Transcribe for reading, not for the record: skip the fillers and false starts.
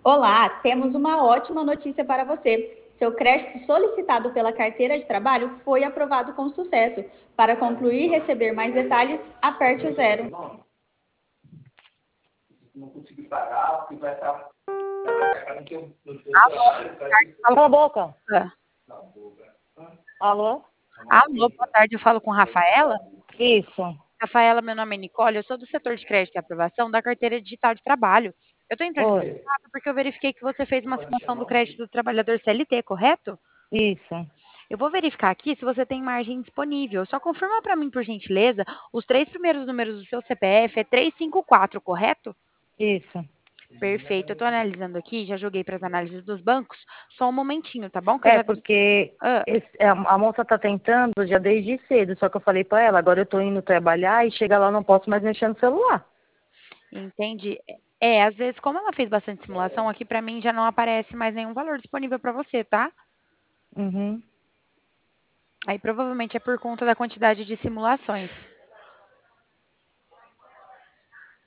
Olá, temos uma ótima notícia para você. Seu crédito solicitado pela carteira de trabalho foi aprovado com sucesso. Para concluir e receber mais detalhes, aperte o zero. Não consegui pagar, porque vai estar. Cala a boca. Ah, Alô? alô, boa tarde, eu falo com Rafaela. Isso. Rafaela, meu nome é Nicole, eu sou do setor de crédito e aprovação da carteira digital de trabalho. Eu estou entrando em Oi. contato porque eu verifiquei que você fez uma simulação do crédito do trabalhador CLT, correto? Isso. Eu vou verificar aqui se você tem margem disponível. Só confirma para mim, por gentileza, os três primeiros números do seu CPF é 354, correto? Isso. Perfeito, eu estou analisando aqui, já joguei para as análises dos bancos. Só um momentinho, tá bom? Que eu É, já... porque Ah, a moça tá tentando já desde cedo, só que eu falei pra ela, agora eu tô indo trabalhar e chega lá eu não posso mais mexer no celular. entendi. É, às vezes, como ela fez bastante simulação, aqui para mim já não aparece mais nenhum valor disponível para você, tá? Uhum. Aí provavelmente é por conta da quantidade de simulações.